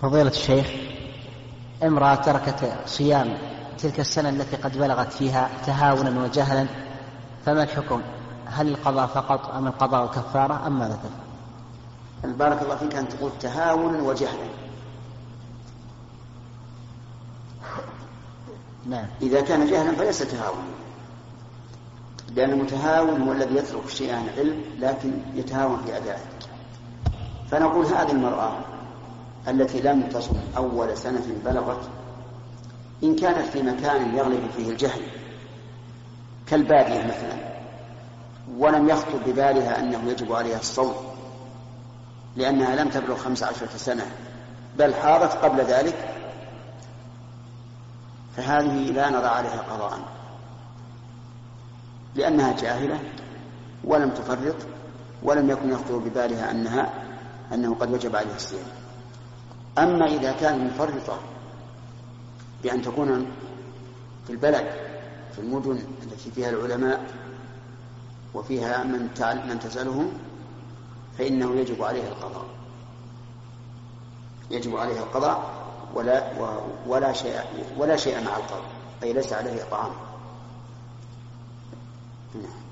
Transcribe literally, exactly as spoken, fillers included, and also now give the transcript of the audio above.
فضيلة الشيخ، امرأة تركت صيام تلك السنة التي قد بلغت فيها تهاونا وجهلا، فما الحكم؟ هل القضاء فقط أم القضاء كفارة أم ماذا تفعل؟ بارك الله فيك أن تقول تهاونا وجهلا. نعم. إذا كان جهلا فليس تهاونا، لأن المتهاون هو الذي يترك شيئا عن علم لكن يتهاون في أدائه. فنقول هذه المرأة التي لم تصم أول سنة بلغت، إن كانت في مكان يغلب فيه الجهل كالبادية مثلا، ولم يخطر ببالها أنه يجب عليها الصوم لأنها لم تبلغ خمس عشرة سنة بل حاضت قبل ذلك، فهذه لا نرى عليها قضاء لأنها جاهلة ولم تفرط ولم يكن يخطر ببالها أنها أنه قد وجب عليها الصيام. أما إذا كان مفرطة بأن تكون في البلد في المدن التي فيها العلماء وفيها من من تسألهم فإنه يجب عليها القضاء، يجب عليها القضاء ولا ولا شيء ولا شيء مع القضاء، أي ليس عليه إطعام.